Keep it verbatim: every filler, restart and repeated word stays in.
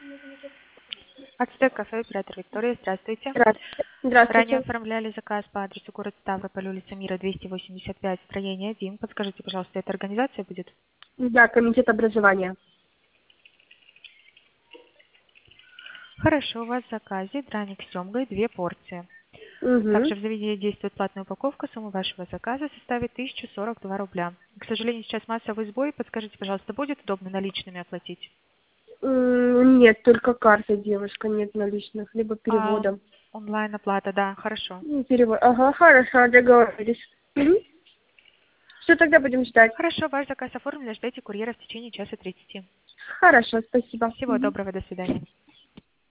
Ацтек кафе, оператор Виктория, здравствуйте. Здравствуйте. Ранее Здравствуйте. оформляли заказ по адресу город Ставрополь, улица Мира, двести восемьдесят пять, строение один. Подскажите, пожалуйста, эта организация будет? Да, комитет образования. Хорошо, у вас в заказе драник с семгой, две порции. Угу. Также в заведении действует платная упаковка, сумма вашего заказа составит тысяча сорок два рубля. К сожалению, сейчас массовый сбой, подскажите, пожалуйста, будет удобно наличными оплатить? Нет, только карта, девушка, нет наличных, либо А, переводом. онлайн-оплата, да, хорошо. Ну, перевод. Ага, хорошо, договорились. Угу. Что тогда будем ждать? Хорошо, ваш заказ оформлен, ждите курьера в течение часа тридцати. Хорошо, спасибо. Всего Мгм. доброго, до свидания.